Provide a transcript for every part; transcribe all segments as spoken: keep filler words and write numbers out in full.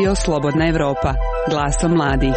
Radio Slobodna Evropa, glasom mladih.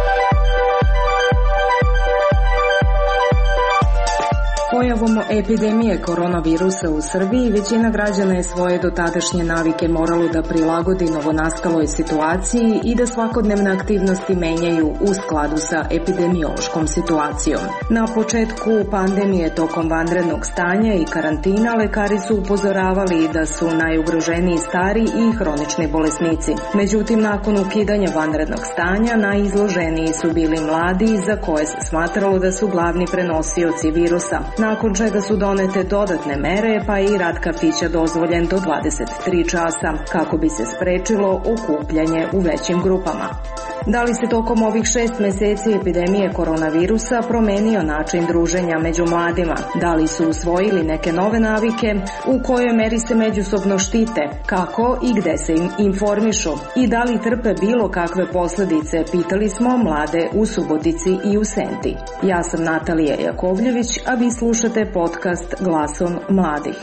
Pojavom epidemije koronavirusa u Srbiji većina građana je svoje dotadašnje navike moralo da prilagodi novonastaloj situaciji i da svakodnevne aktivnosti menjaju u skladu sa epidemiološkom situacijom. Na početku pandemije tokom vanrednog stanja i karantina lekari su upozoravali da su najugroženiji stari i hronični bolesnici. Međutim, nakon ukidanja vanrednog stanja najizloženiji su bili mladi za koje se smatralo da su glavni prenosioci virusa. Nakon čega su donete dodatne mere, pa je i rad kafića dozvoljen do dvadeset tri časa, kako bi se sprečilo okupljanje u većim grupama. Da li se tokom ovih šest meseci epidemije koronavirusa promenio način druženja među mladima? Da li su usvojili neke nove navike? U kojoj meri se međusobno štite? Kako i gde se im informišu? I da li trpe bilo kakve posledice? Pitali smo mlade u Subotici i u Senti. Ja sam Natalija Jakovljević, a vi slušate podcast Glasom mladih.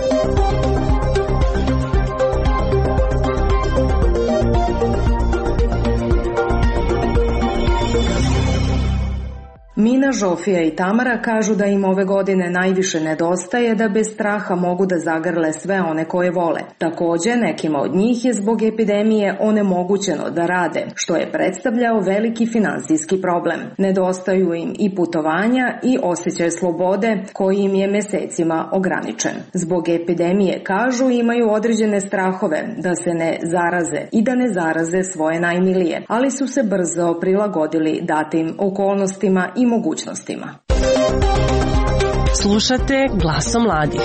Mina, Žofija i Tamara kažu da im ove godine najviše nedostaje da bez straha mogu da zagrle sve one koje vole. Takođe, nekima od njih je zbog epidemije onemogućeno da rade, što je predstavljao veliki finansijski problem. Nedostaju im i putovanja i osjećaj slobode koji im je mesecima ograničen. Zbog epidemije, kažu, imaju određene strahove da se ne zaraze i da ne zaraze svoje najmilije, ali su se brzo prilagodili datim okolnostima i mogućnostima. Slušate Glasom mladih.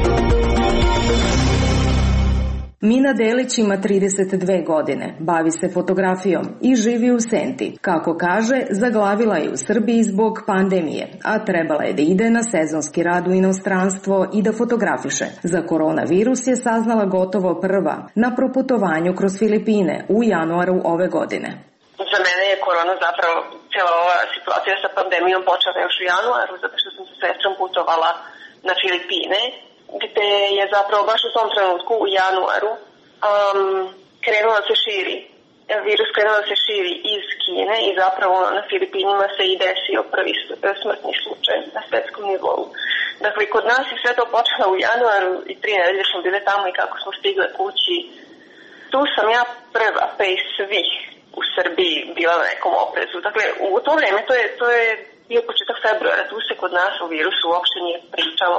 Mina Delić ima trideset dve godine, bavi se fotografijom i živi u Senti. Kako kaže, zaglavila je u Srbiji zbog pandemije, a trebala je da ide na sezonski rad u inostranstvo i da fotografiše. Za koronavirus je saznala gotovo prva na proputovanju kroz Filipine u januaru ove godine. Za mene je korona zapravo cijela ova situacija sa pandemijom počela još u januaru, zato što sam sa sestrom putovala na Filipine, gde je zapravo baš u tom trenutku u januaru um, krenuo da se širi. Virus krenuo da se širi iz Kine i zapravo na Filipinima se i desio prvi smrtni slučaj na svetskom nivou. Dakle, kod nas je sve to počelo u januaru i tri nedelje smo bile tamo i kako smo stigle kući. Tu sam ja prva, pa i svih u Srbiji bila na nekom oprezu. Dakle, u to vreme, to je, to je bio početak februara, tu se kod nas o virusu uopšte nije pričalo.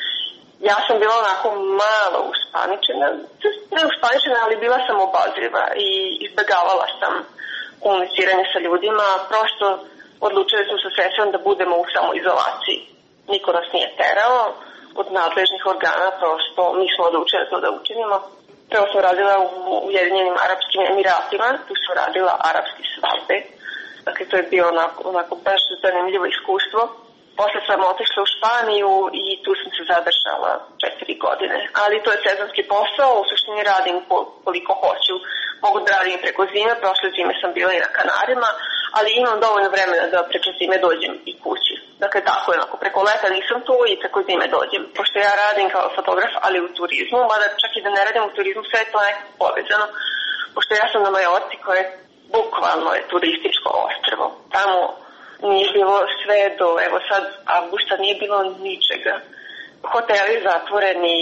Ja sam bila onako malo uspaničena, ne uspaničena, ali bila sam obazriva i izbegavala sam komuniciranje sa ljudima. Prosto odlučili smo sa sestrom da budemo u samoizolaciji. Niko nas nije terao od nadležnih organa, prosto mi smo odlučili to da učinimo. Prvo sam radila u Ujedinjenim Arapskim Emiratima, tu sam radila arapski svadbe. Dakle, to je bio onako, onako baš zanimljivo iskustvo. Posle sam otišla u Španiju i tu sam se zadržala četiri godine. Ali to je sezonski posao, u suštini radim koliko hoću. Mogu da radim preko zime, prošle zime sam bila i na Kanarima, ali imam dovoljno vremena da preko zime dođem i kući. Dakle, tako je, onako, preko leta nisam tu i preko zime dođem. Pošto ja radim kao fotograf, ali u turizmu, mada čak i da ne radim u turizmu, sve je to nekako povezano. Pošto ja sam na Majorci, koje bukvalno je turističko ostrvo. Tamo nije bilo sve do, evo sad, avgusta nije bilo ničega. Hoteli zatvoreni,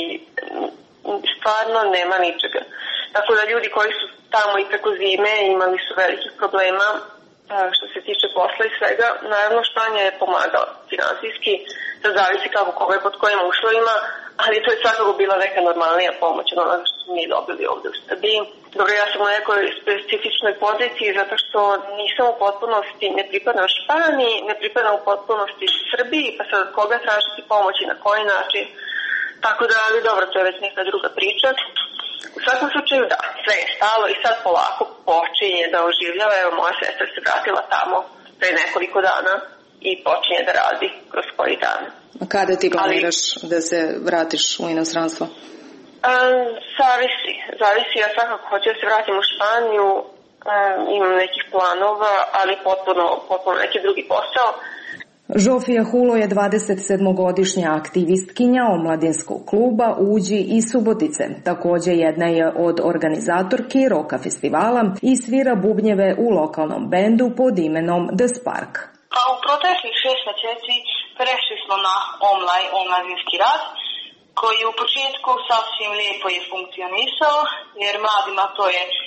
stvarno nema ničega. Tako da ljudi koji su tamo i preko zime imali su velikih problema što se tiče posla i svega. Naravno, Španija je pomagala finansijski, da zavisi kako koga je pod kojim uslovima, ali to je svakako bila neka normalnija pomoć od onoga što smo mi dobili ovde u Srbiji. Dobro, ja sam u nekoj specifičnoj poziciji zato što nisam u potpunosti, ne pripadam Španiji, ne pripadam u potpunosti Srbiji, pa sad od koga tražiti pomoć i na koji način. Tako da, ali dobro, to je već neka druga priča. U svakom slučaju, da, sve je stalo i sad polako počinje da oživljava. Evo, moja sestra se vratila tamo pre nekoliko dana i počinje da radi kroz koji dan. A kada ti planiraš ali, da se vratiš u inostranstvo? Um, zavisi, zavisi. Ja svakako hoću da se vratim u Španiju, um, imam nekih planova, ali potpuno, potpuno neki drugi posao. Žofija Hulo je dvadesetsedmogodišnja aktivistkinja omladinskog kluba Uđi iz Subotice. Također jedna je od organizatorki roka festivala i svira bubnjeve u lokalnom bendu pod imenom The Spark. Pa u proteklih šest mjeseci prešli smo na online omladinski rad, koji u početku sasvim lijepo je funkcionisao, jer mladima to je e,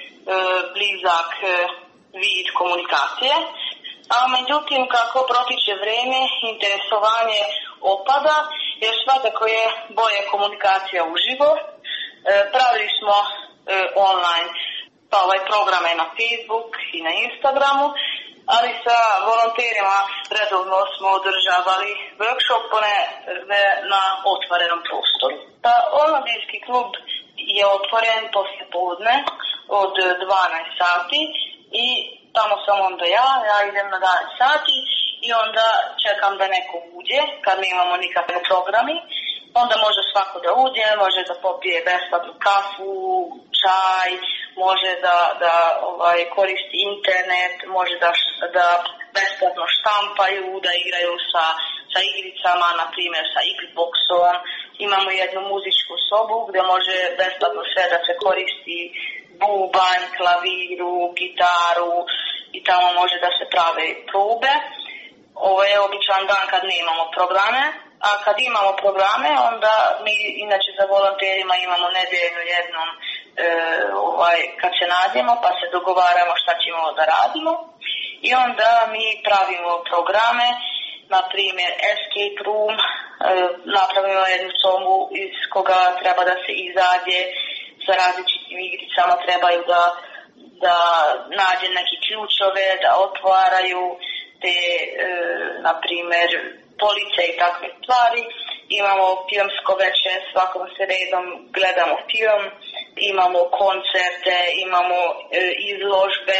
blizak e, vid komunikacije. A međutim, kako protiče vrijeme, interesovanje opada, jer svakako je bolje komunikacija uživo. E, pravili smo e, online pa ovaj programe na Facebook i na Instagramu, ali sa volonterima redovno smo održavali workshopone na otvorenom prostoru. Pa omladinski klub je otvoren poslije podne od dvanaest sati i tamo sam onda ja, ja idem na dvanaest sati i onda čekam da neko uđe kad mi imamo nikakve programi. Onda može svako da uđe, može da popije besplatnu kafu, čaj, može da, da ovaj, koristi internet, može da, da besplatno štampaju, da igraju sa, sa igricama, na primjer sa Xboxom. Imamo jednu muzičku sobu gdje može besplatno sve da se koristi, bubanj, klaviru, gitaru i tamo može da se prave probe. Ovo je običan dan kad ne imamo programe, a kad imamo programe onda mi inače za volonterima imamo nedeljno jednom e, ovaj, kad se nađemo pa se dogovaramo šta ćemo da radimo i onda mi pravimo programe, na primjer escape room, e, napravimo jednu sobu iz koga treba da se izađe sa različitim igricama, trebaju da, da nađe neki ključove, da otvaraju te, e, na primjer, police i takve stvari. Imamo filmsko večer, svakom sredom gledamo film, imamo koncerte, imamo e, izložbe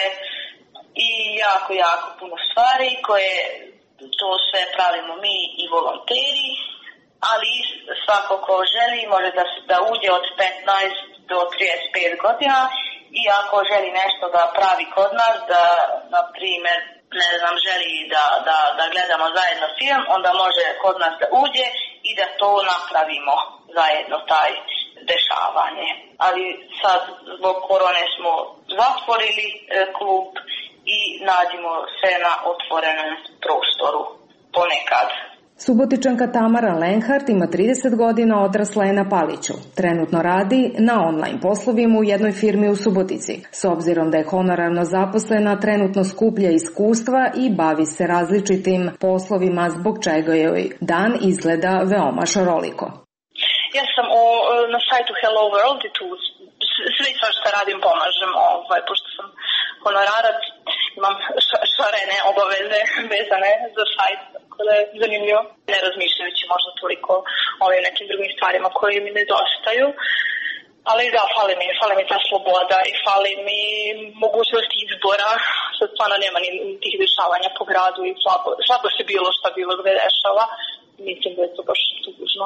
i jako, jako puno stvari koje to sve pravimo mi i volonteri, ali svako ko želi može da, da uđe od petnaest do trideset pet godina i ako želi nešto da pravi kod nas, da, na primjer, ne znam, želi da, da, da gledamo zajedno film, onda može kod nas da uđe i da to napravimo zajedno, taj dešavanje. Ali sad zbog korone smo zatvorili e, klub i nađemo se na otvorenom prostoru ponekad. Subotičanka Tamara Lenhart ima trideset godina, odrasla je na Paliću. Trenutno radi na online poslovima u jednoj firmi u Subotici. S obzirom da je honorarno zaposlena, trenutno skuplja iskustva i bavi se različitim poslovima, zbog čega joj dan izgleda veoma šaroliko. Ja sam o, na sajtu Hello World i tu sve što radim pomažem, ovaj, pošto sam honorarac, imam šarene obaveze vezane za sajt, tako da je zanimljivo. Ne razmišljajući možda toliko o ovim nekim drugim stvarima koje mi nedostaju. Ali da, fali mi, fali mi ta sloboda i fali mi mogućnost izbora. Sad stvarno nema ni tih dešavanja po gradu i slabo, slabo se bilo šta bilo gde dešava. Mislim da je to baš tužno.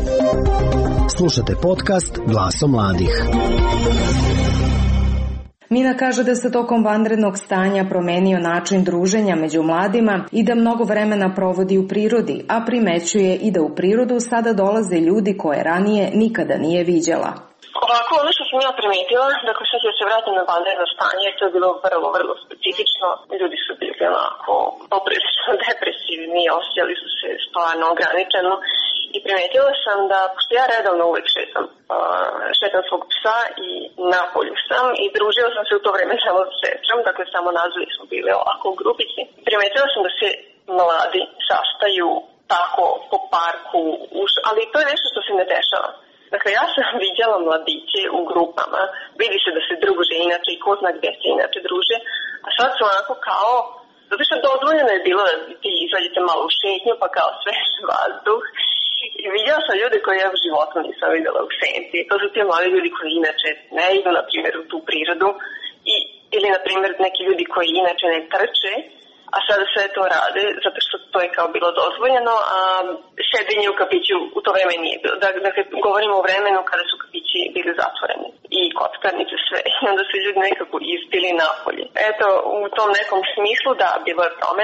Slušate podcast Glasom mladih. Mina kaže da se tokom vanrednog stanja promenio način druženja među mladima i da mnogo vremena provodi u prirodi, a primećuje i da u prirodu sada dolaze ljudi koje ranije nikada nije viđala. Ovako, ono što sam ja primetila, dakle sad se vratim na vanredno stanje, to je bilo vrlo, vrlo specifično. Ljudi su bili onako poprilično depresivni, osjećali su se stvarno ograničeno. I primetila sam da, pošto ja redovno uvijek šetam, uh, šetam svog psa i na polju sam i družila sam se u to vreme samo sa sestrom, dakle samo nazvali smo bili ovako u grupici. Primetila sam da se mladi sastaju tako po parku, už, ali to je nešto što se ne dešava. Dakle, ja sam vidjela mladiće u grupama, vidi se da se druže inače i ko zna gdje se inače druže, a sad su onako kao, zato što dozvoljeno je bilo da ti izađete malo u šetnju pa kao svež vazduh. I vidjela sam ljude koje ja u životu nisam vidjela u senci. To su ti mladi ljudi koji inače ne idu, na primjer, u tu prirodu. I, ili, na primjer, neki ljudi koji inače ne trče, a sada sve to rade, zato što to je kao bilo dozvoljeno, a sedenje u kafiću u to vreme nije bilo. Dakle, govorimo o vremenu kada su kafići bili zatvoreni i kockarnice sve. I onda su ljudi nekako ispili napolje. Eto, u tom nekom smislu, da, bilo je promene.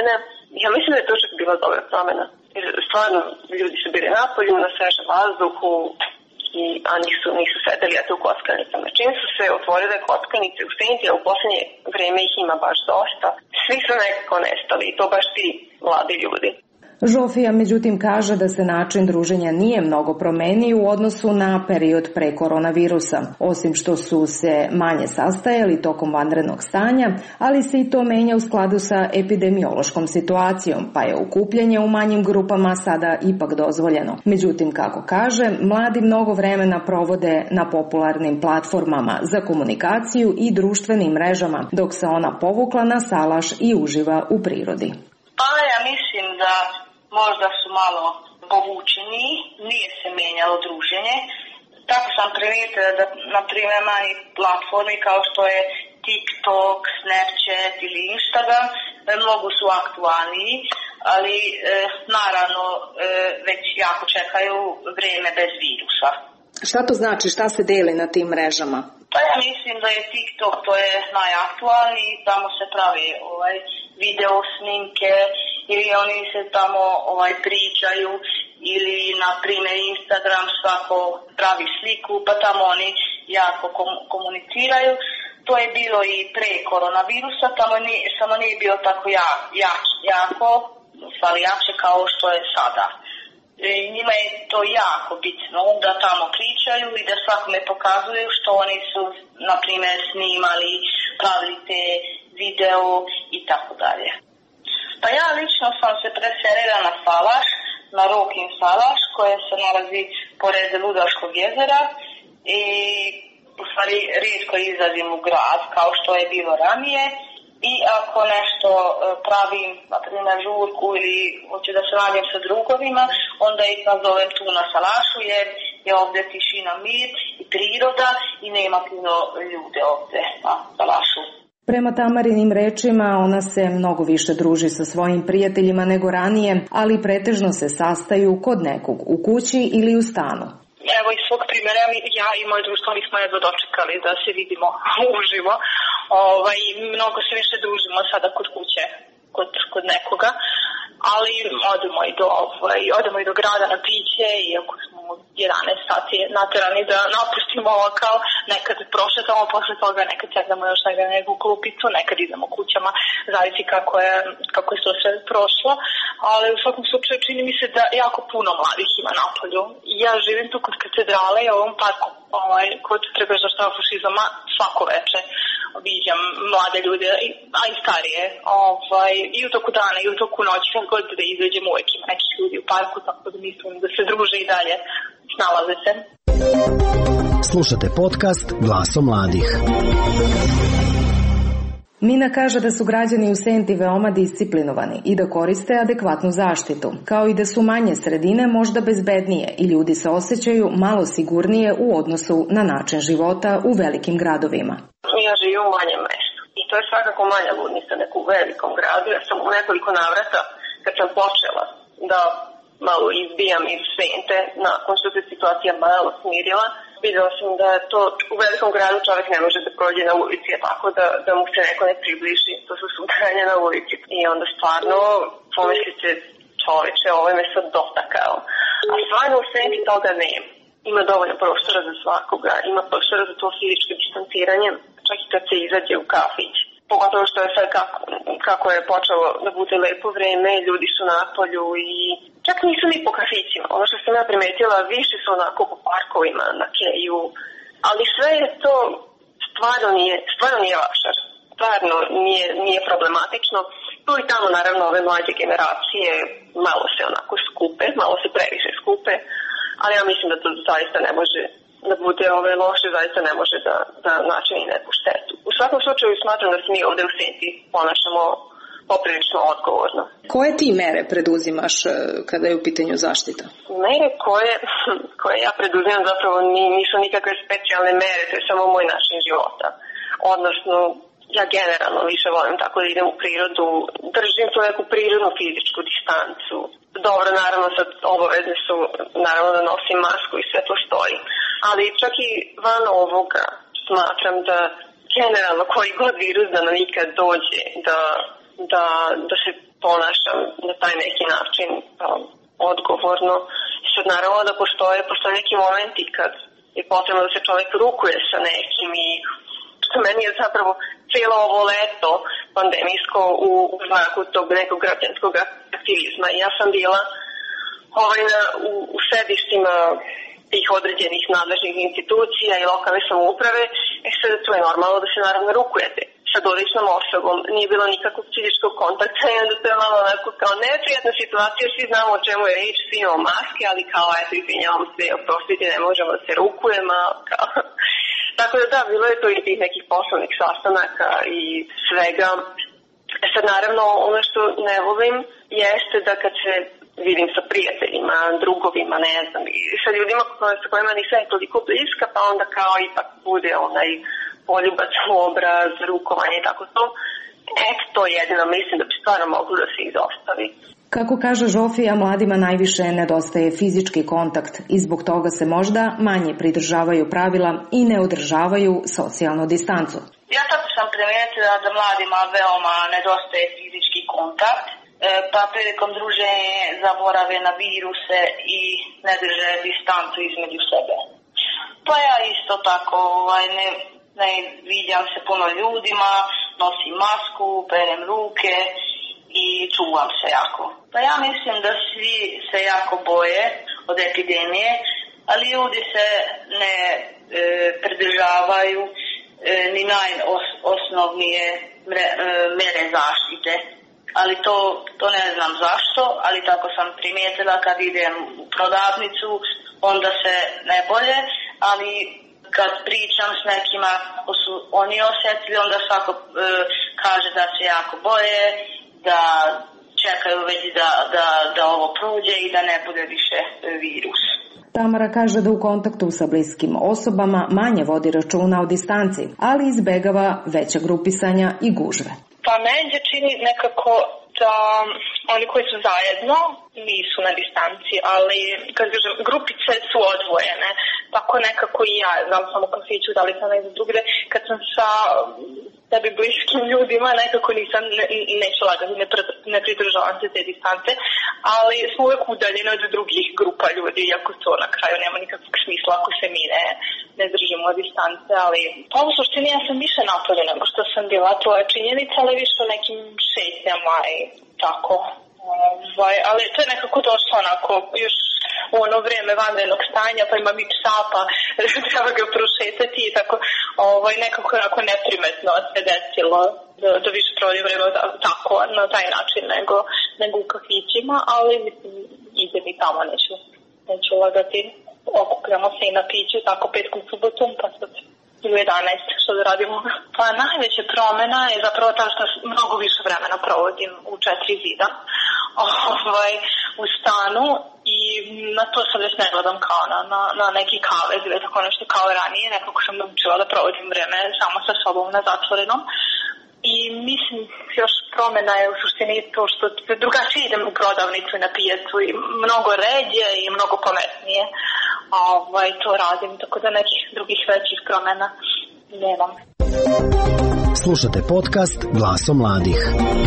Ja mislim da je to čak bila dobra promjena. Jer stvarno ljudi su bili napolju, na svežem vazduhu, i, a nisu, nisu sedeli ja tu u kockanicama. Čim su se otvorile kockanice u Senti, a u poslednje vreme ih ima baš dosta, svi su nekako nestali i to baš ti mladi ljudi. Žofija međutim kaže da se način druženja nije mnogo promenio u odnosu na period pre koronavirusa, osim što su se manje sastajali tokom vanrednog stanja, ali se i to menja u skladu sa epidemiološkom situacijom, pa je okupljanje u manjim grupama sada ipak dozvoljeno. Međutim, kako kaže, mladi mnogo vremena provode na popularnim platformama za komunikaciju i društvenim mrežama, dok se ona povukla na salaš i uživa u prirodi. Pa ja mislim da možda su malo povučeni, nije se menjalo druženje. Tako sam primijetila da, na primjer, manji platformi kao što je TikTok, Snapchat ili Instagram, mnogo su aktualniji, ali e, naravno e, već jako čekaju vrijeme bez virusa. Šta to znači? Šta se deli na tim mrežama? Pa ja mislim da je TikTok, to je najaktualniji, tamo se pravi ovaj, video snimke ili oni se tamo ovaj, pričaju ili na primjer Instagram svako pravi sliku pa tamo oni jako kom- komuniciraju. To je bilo i pre koronavirusa, tamo nije, samo nije bilo tako ja, jak, jako, stvari jače kao što je sada. E, njima je to jako bitno da tamo pričaju i da svakome pokazuju što oni su, na primjer, snimali, pravili te video i tako dalje. Pa ja lično sam se preselila na Salaš, na Rokin Salaš, koje se nalazi pored Ludaškog jezera i u stvari rijetko izlazim u grad kao što je bilo ranije. I ako nešto pravim, na primjer žurku ili hoću da se nađem sa drugovima, onda ih nazovem tu na Salašu jer je ovdje tišina, mir i priroda i nema puno ljude ovdje na Salašu. Prema Tamarinim rečima, ona se mnogo više druži sa svojim prijateljima nego ranije, ali pretežno se sastaju kod nekog u kući ili u stanu. Evo iz svog primjera, ja i moj društvo mi smo jedva dočekali da se vidimo uživo. Ovaj, mnogo se više družimo sada kod kuće, kod, kod nekoga, ali odemo i do, ovaj, odemo i do grada na piće, iako smo jedanaest sati naterani da napustimo lokal, nekad prošetamo posle toga, nekad sedamo još negdje na neku klupicu, nekad idemo kućama, zavisi kako je, kako je to sve prošlo, ali u svakom slučaju čini mi se da jako puno mladih ima napolju. Ja živim tu kod katedrale i u ovom parku, ovaj, kod Trga za štafu fašizama, svako veče viđam mlade ljude, a i starije, ovaj, i u toku dana, i u toku noći, kad god da izađem uvijek ima nekih ljudi u parku, tako da mislim da se druže i dalje, snalaze se. Slušate podcast Glasom mladih. Mina kaže da su građani u Senti veoma disciplinovani i da koriste adekvatnu zaštitu, kao i da su manje sredine možda bezbednije i ljudi se osjećaju malo sigurnije u odnosu na način života u velikim gradovima. Ja živim u manjem mestu i to je svakako manja ludnica nego u velikom gradu. Ja sam u nekoliko navrata, kad sam počela da malo izbijam iz Sente, nakon što se situacija malo smirila, vidjela sam da to u velikom gradu čovjek ne može da prođe na ulici, tako da, da mu se neko ne približi, to su sudaranje na ulici. I onda stvarno pomislite, čoveče, ovo me sad dotakao. A stvarno u Senti toga nema. Ima dovoljno prostora za svakoga, ima prostora za to fizičko distanciranje, čak i kad se izađe u kafić. Pogotovo što je sad kako, kako je počelo da bude lepo vreme, ljudi su napolju i čak nisu ni po kafićima. Ono što sam ja primetila, više su onako po parkovima, na keju, ali sve je to stvarno nije, stvarno nije vašar. Stvarno nije, nije problematično. Tu i tamo naravno ove mlađe generacije malo se onako skupe, malo se previše skupe, ali ja mislim da to zaista ne može da bude ove loše, zaista ne može da, da načini neku štetu. U svakom slučaju smatram da se mi ovdje u Senti ponašamo poprilično odgovorno. Koje ti mere preduzimaš kada je u pitanju zaštita? Mere koje, koje ja preduzimam zapravo nisu nikakve specijalne mere, to je samo moj način života. Odnosno, ja generalno više volim tako da idem u prirodu, držim tu neku prirodnu fizičku distancu. Dobro, naravno sad obavezne su, naravno da nosim masku i sve to stoji. Ali čak i van ovoga smatram da generalno koji god virus da nam ikad dođe, da, da, da se ponašam na taj neki način um, odgovorno. I sad naravno da postoje, postoje neki momenti kad je potrebno da se čovjek rukuje sa nekim i meni je zapravo cijelo ovo leto pandemijsko u, u znaku tog nekog građanskog aktivizma. I ja sam bila ovaj, na, u, u sedištima tih određenih nadležnih institucija i lokalne samouprave, e sad to je normalno da se naravno rukujete sa dotičnom osobom. Nije bilo nikakvog fizičkog kontakta i onda to je malo onako kao neprijatna situacija, svi znamo o čemu je riječ, svi imamo maske, ali kao eto izvinjavam se, oprostite, ne možemo da se rukujemo, kao... Tako da da, bilo je to i tih nekih poslovnih sastanaka i svega. E sad naravno ono što ne volim jeste da kad se vidim sa prijateljima, drugovima, ne znam, i sa ljudima sa kojima nisam toliko bliska, pa onda kao ipak bude onaj poljubac u obraz, rukovanje i tako to. Eto, to jedino mislim da bi stvarno moglo da se izostavi. Kako kaže Žofija, mladima najviše nedostaje fizički kontakt i zbog toga se možda manje pridržavaju pravila i ne održavaju socijalnu distancu. Ja tako sam primijetila da mladima veoma nedostaje fizički kontakt, pa prilikom druženja zaborave na viruse i ne drže distancu između sebe. Pa ja isto tako ovaj, ne, ne viđam se puno ljudima, nosim masku, perem ruke i čuvam se jako. Pa ja mislim da svi se jako boje od epidemije, ali ljudi se ne e, pridržavaju e, ni najosnovnije mre, e, mere zaštite. Ali to, to ne znam zašto, ali tako sam primijetila kad idem u prodavnicu, onda se ne bolje, ali kad pričam s nekima ko su oni osjetili, onda svako e, kaže da se jako boje, da čekaju već da, da, da ovo prođe i da ne bude više virus. Tamara kaže da u kontaktu sa bliskim osobama manje vodi računa o distanci, ali izbegava veća grupisanja i gužve. Pa meni se čini nekako da oni koji su zajedno nisu na distanci, ali kad kažem, grupice su odvojene, tako nekako i ja, znam samo u kafiću, da li sam negdje drugde, kad sam sa tebi bliskim ljudima, nekako nisam, ne, neću lagati, ne, ne pridržavam se te distance, ali smo uvijek udaljeni od drugih grupa ljudi, iako to na kraju nema nikakvog smisla ako se mi ne, ne držimo distance, ali pa u suštini ja sam više napolju nego što sam bila, to je činjenica, ali više o nekim šetnjama i tako. Ovaj, ali to je nekako došlo onako, još u ono vrijeme vanrednog stanja, pa imam i psa, pa treba ga prošetati i tako, ovaj, nekako onako neprimetno se desilo da, da više prođe vreme tako, na taj način nego, nego u kafićima, ali mislim, idem i tamo, neću, neću lagati, okupljamo se i na piću, tako petkom subotom, pa sad u jedanaest što da radimo. Pa najveća promjena je zapravo ta što mnogo više vremena provodim u četiri zida ovaj, u stanu i na to sad već ne gledam kao na, na, na neki kavez ili tako nešto kao ranije, nekako sam naučila da provodim vreme samo sa sobom na zatvorenom. I mislim, još promjena je u suštini to što drugačije idem u prodavnicu i na pijacu i mnogo ređe i mnogo pametnije ovaj, to radim, tako da nekih drugih većih promjena nemam. Slušate podcast Glasom mladih.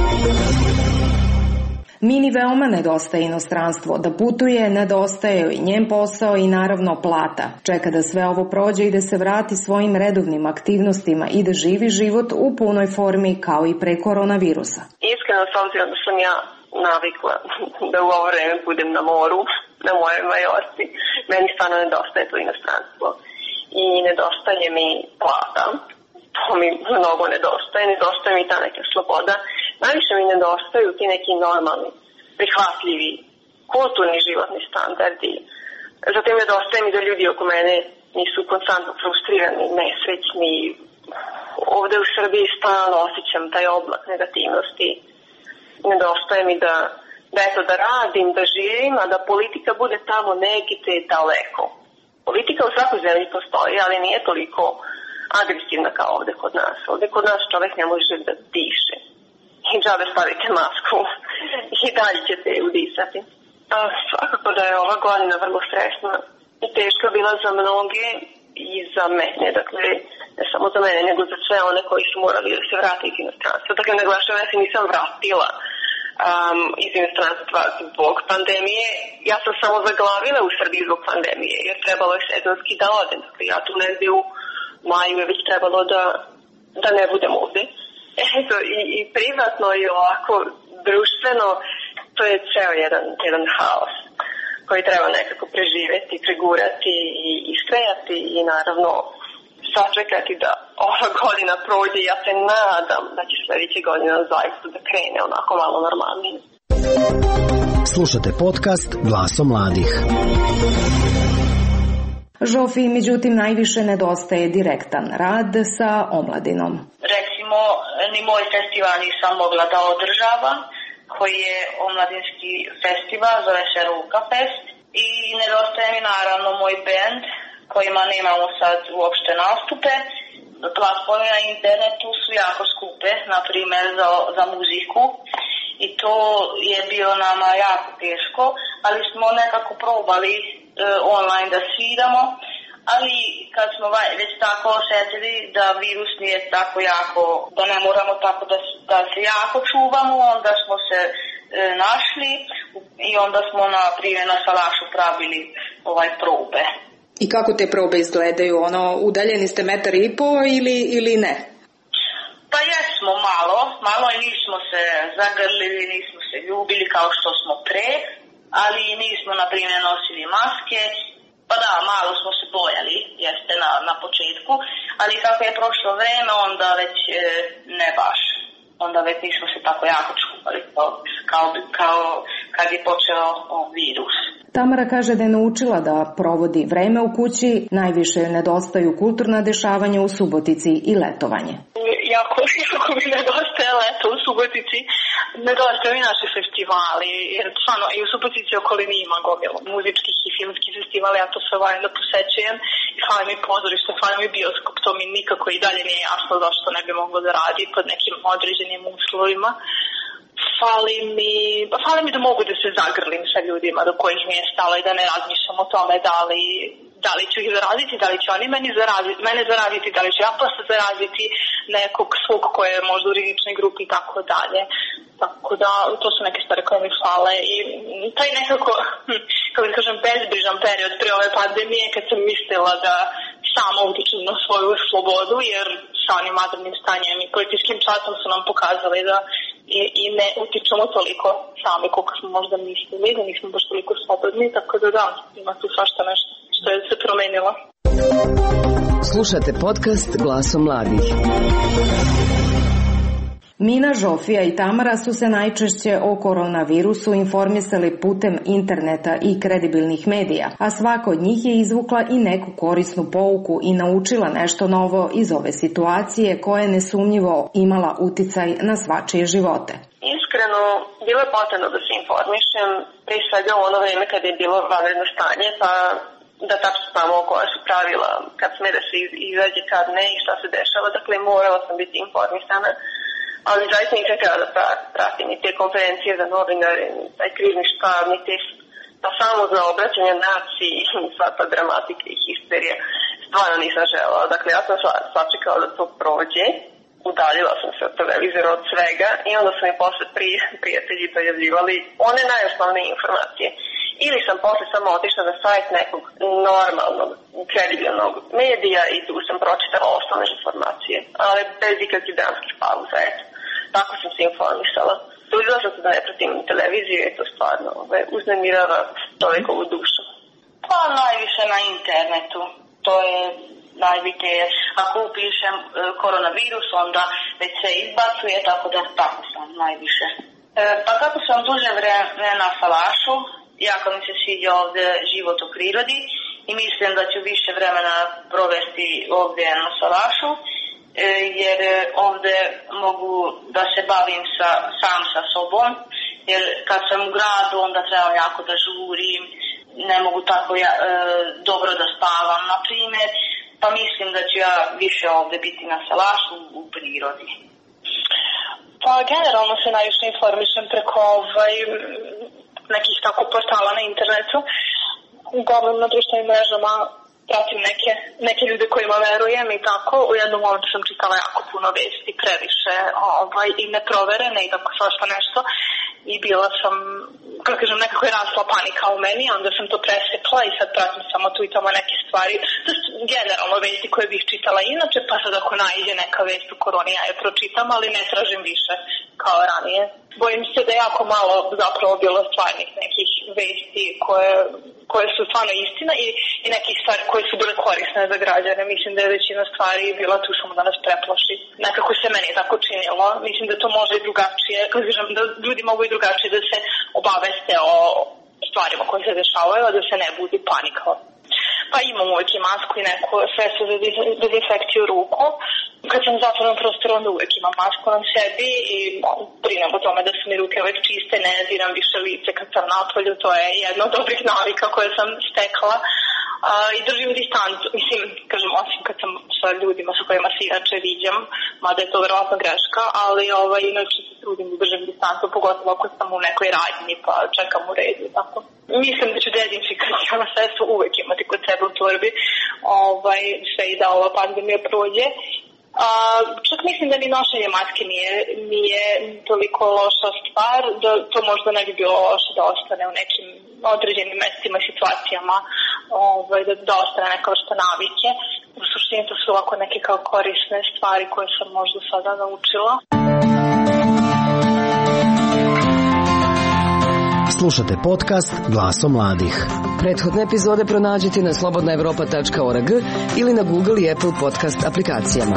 Mini veoma nedostaje inostranstvo. Da putuje, nedostaje joj njen posao i naravno plata. Čeka da sve ovo prođe i da se vrati svojim redovnim aktivnostima i da živi život u punoj formi kao i pre koronavirusa. Iskreno, s obzirom da sam ja navikla da u ovo vreme budem na moru, na mojoj Majorci, meni stvarno nedostaje to inostranstvo. I nedostaje mi plata. To mi mnogo nedostaje. Nedostaje mi ta neka sloboda. Najviše mi nedostaju ti neki normalni, prihvatljivi, kulturni životni standardi. Zatim nedostaje mi da ljudi oko mene nisu konstantno frustrirani, nesrećni. Ovde u Srbiji stalno osjećam taj oblak negativnosti. Nedostaje mi da, da eto da radim, da živim, a da politika bude tamo negdje daleko. Politika u svakoj zemlji postoji, ali nije toliko agresivna kao ovde kod nas. Ovde kod nas čovek ne može da diše. I džabe stavite masku i dalje ćete je udisati. A, svakako da je ova godina vrlo stresna i teška bila za mnoge i za mene. Dakle, ne samo za mene, nego za sve one koji su morali da se vrate iz inostranstva. Dakle, naglašavam, ja se nisam vratila um, iz inostranstva zbog pandemije. Ja sam samo zaglavila u Srbiji zbog pandemije, jer trebalo je sezonski da odem. Ja tu negdje u maju je već trebalo da, da ne budem ovdje. Eto, i, i privatno i ovako društveno, to je ceo jedan, jedan haos koji treba nekako preživjeti, pregurati i iskrejati i naravno sačekati da ova godina prođe. Ja se nadam da će sljedeće godine zaista da krene onako malo normalnije. Slušate podcast Glasom mladih. Žofiji, međutim, najviše nedostaje direktan rad sa omladinom. Recimo, ni moj festival nisam mogla da održavam, koji je omladinski festival, zove se Ruka Fest. I nedostaje mi naravno moj band, kojima nemamo sad uopšte nastupe. Platforme na internetu su jako skupe, na primjer za, za muziku. I to je bilo nama jako teško, ali smo nekako probali e, online da sviramo. Ali kad smo već tako osjetili da virus nije tako jako, da ne moramo tako da, da se jako čuvamo, onda smo se e, našli i onda smo na primjer na salašu pravili ovaj probe. I kako te probe izgledaju? Ono, udaljeni ste metar i po ili, ili ne? Pa jesmo malo, malo i nismo se zagrlili, nismo se ljubili kao što smo pre, ali nismo na primjer nosili maske. Pa da, malo smo se bojali, jeste na, na početku, ali kako je prošlo vreme, onda već e, ne baš. Onda već nismo se tako jako čuvali kao, kao, kao kad je počeo o, virus. Tamara kaže da je naučila da provodi vreme u kući, najviše nedostaju kulturna dešavanja u Subotici i letovanje. Jako, jako mi nedostaje leto u Subotici, nedostaje mi naši festivali, jer stvarno i u Subotici okolini ima gomilo muzičkih i filmskih festivala, ja to sve volim da posećujem i hvala mi pozorište, hvala mi bioskop, to mi nikako i dalje nije jasno zašto ne bi moglo da radi pod nekim određenim uslovima. Fali mi, fali mi da mogu da se zagrlim sa ljudima do kojih mi je stalo i da ne razmišljam o tome da li, da li ću ih zaraziti, da li će oni meni zaraziti, mene zaraziti, da li ću ja posle zaraziti nekog svog koje je možda u rizičnoj grupi i tako dalje. Tako da, to su neke stvari koje mi fale i taj nekako, kako da kažem, bezbrižan period pre ove pandemije kad sam mislila da sama utičem na svoju slobodu, jer sa onim vanrednim stanjem i policijskim časom su nam pokazali da i, i ne utičemo toliko sami koliko smo možda mislili, da nismo baš toliko slobodni, tako da da, ima tu svašta nešto što je se promenilo. Slušate podcast Glasom mladih. Mina, Žofija i Tamara su se najčešće o koronavirusu informisali putem interneta i kredibilnih medija, a svaka od njih je izvukla i neku korisnu pouku i naučila nešto novo iz ove situacije koja je nesumnjivo imala uticaj na svačije živote. Iskreno, bilo je potrebno da se informišem, prije svega u ono vrijeme kad je bilo vanredno stanje, pa da tačno znamo koja su pravila, kad sme da se izađe, kad ne i šta se dešava, dakle morala sam biti informisana. Ali zaista nisam htjela da pratim ni te konferencije za novinare, ni taj krizni štab, ni te pa samo za obraćanje naciji i sva ta dramatika i histerija. Stvarno nisam želela. Dakle, ja sam sačekala da to prođe, udaljila sam se od televizora, od svega i onda su mi posle prije, prijatelji dojavljivali one najosnovnije informacije. Ili sam posle samo otišla na sajt nekog normalnog, kredibilnog medija i tu sam pročitala osnovne informacije, ali bez ikakvih dramskih pauza, eto. Tako sam se informisala. Trudila sam se da ne pratim televiziju i to stvarno ovaj, uznemirava čovjekovu dušu. Pa najviše na internetu. To je najbitnije. Ako upišem e, koronavirus, onda već se izbacuje, tako da tako sam najviše. E, pa kako sam duže vreme na salašu, jako mi se sviđa ovdje život u prirodi i mislim da ću više vremena provesti ovdje na salašu, jer ovdje mogu da se bavim sa, sam sa sobom, jer kad sam u gradu onda trebam jako da žurim, ne mogu tako ja, e, dobro da spavam, na primjer, pa mislim da ću ja više ovdje biti na salašu u prirodi. Pa generalno se najviše informišem preko ovaj, nekih tako portala na internetu, uglavnom na društvenim mrežama pratim neke, neke ljude kojima verujem i tako. U jednom momentu sam čitala jako puno vesti, previše ovaj, i neproverene i tako svašta nešto. I bila sam, kako kažem, nekako je rasla panika u meni, onda sam to presekla i sad pratim samo tu i tamo neke stvari. To su generalno vesti koje bih čitala inače, pa sad ako naiđe neka vest u koroni, ja je pročitam, ali ne tražim više kao ranije. Bojim se da je jako malo zapravo bilo stvarnih nekih vesti koje, koje su stvarno istina i, i nekih stvari koje su bile korisne za građane. Mislim da je većina stvari bila tu samo da nas preplaši. Nekako se meni tako činilo. Mislim da to može i drugačije. Kažem da ljudi mogu i drugačije da se obaveste o stvarima koje se dešavaju, a da se ne budi panika. Pa imam uvijek i masku i neko sredstvo za dezinfekciju ruku. Kad sam u zatvorenom prostoru, onda uvijek imam masku na sebi i brinem o tome da su mi ruke uvijek čiste, ne diram više lice kad sam napolju. To je jedna od dobrih navika koje sam stekla. Uh, I držim distancu, mislim, kažem, osim kad sam sa ljudima sa kojima se inače viđam, mada je to verovatno greška, ali ovaj, inače se trudim da držim distancu, pogotovo ako sam u nekoj radnji pa čekam u redu, tako. Mislim da ću dezinfikacijno sredstvo uvek imati kod sebe u torbi, ovaj, sve i da ova pandemija prođe. A, čak mislim da ni nošenje maske nije, nije toliko loša stvar, da to možda ne bi bilo loše da ostane u nekim određenim mestima i situacijama, ovaj, da, da ostane neka vrsta navike. U suštini to su ovako neke kao korisne stvari koje sam možda sada naučila. Slušate podcast Glasom mladih. Prethodne epizode pronađite na slobodna evropa tačka org ili na Google i Apple podcast aplikacijama.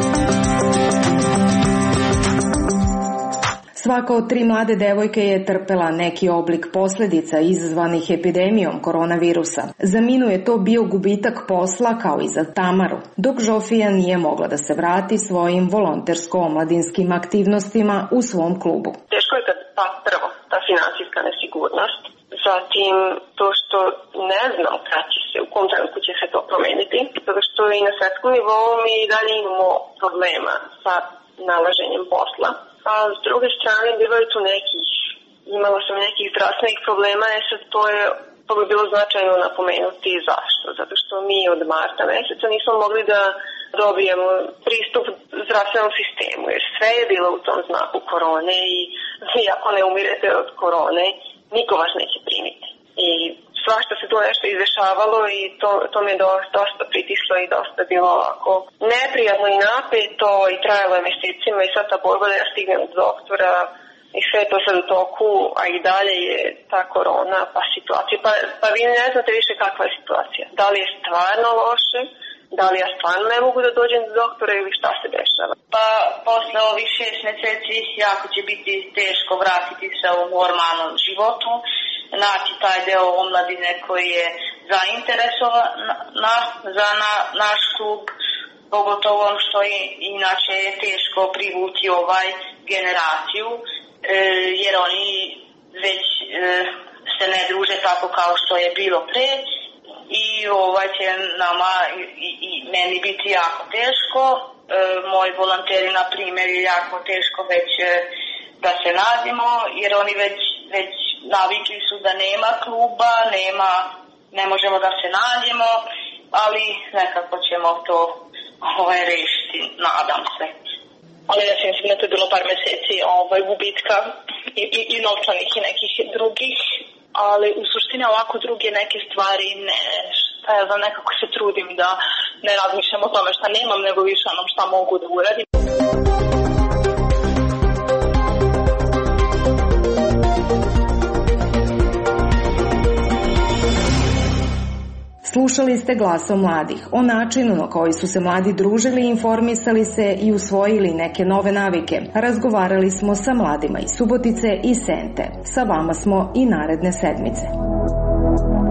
Svaka od tri mlade devojke je trpela neki oblik posljedica izazvanih epidemijom koronavirusa. Za Minu je to bio gubitak posla kao i za Tamaru, dok Žofija nije mogla da se vrati svojim volontersko-omladinskim aktivnostima u svom klubu. Teško je kad pa prvo ta finansijska nesigurnost, zatim to što ne znam kad će se, u kom trenutku će se to promeniti, zato što i na svetskom nivou mi i dalje imamo problema sa nalaženjem posla. A s druge strane bivaju tu nekih, imala sam nekih zdravstvenih problema, e sad to je, to bi bilo značajno napomenuti zašto. Zato što mi od marta meseca nismo mogli da dobijemo pristup zdravstvenom sistemu, jer sve je bilo u tom znaku korone i vi ako ne umirete od korone, niko vas neće primiti. I svašta se tu nešto izdešavalo i to, to mi je dosta, dosta pritislo i dosta bilo ovako neprijatno i napeto i trajalo je mesecima i sad ta borba da ja stignem do doktora i sve to sad u toku, a i dalje je ta korona pa situacija. Pa, pa vi ne znate više kakva je situacija. Da li je stvarno loše, da li ja stvarno ne mogu da dođem do doktora ili šta se dešava. Pa posle ovih šest meseci jako će biti teško vratiti se u normalnom životu, naći taj deo omladine koji je zainteresovan na, za na, naš klub, pogotovo što je, inače je teško privući ovaj generaciju, e, jer oni već e, se ne druže tako kao što je bilo pre i ovaj će nama i, i, i meni biti jako teško. E, moji volonteri, na primjer, je jako teško već e, da se nađemo, jer oni već, već navikli su da nema kluba, nema, ne možemo da se nađemo, ali nekako ćemo to ovaj, rešiti, nadam se. Ali ja sam mislim da to je bilo par meseci ovaj, gubitka i, i, i novčanih i nekih drugih, ali u suštini ovako druge neke stvari ne, šta ja znam, nekako se trudim da ne razmišljam o tome šta nemam, nego više onom šta mogu da uradim. Slušali ste Glasom mladih. O načinu na koji su se mladi družili, informisali se i usvojili neke nove navike. Razgovarali smo sa mladima iz Subotice i Sente. Sa vama smo i naredne sedmice.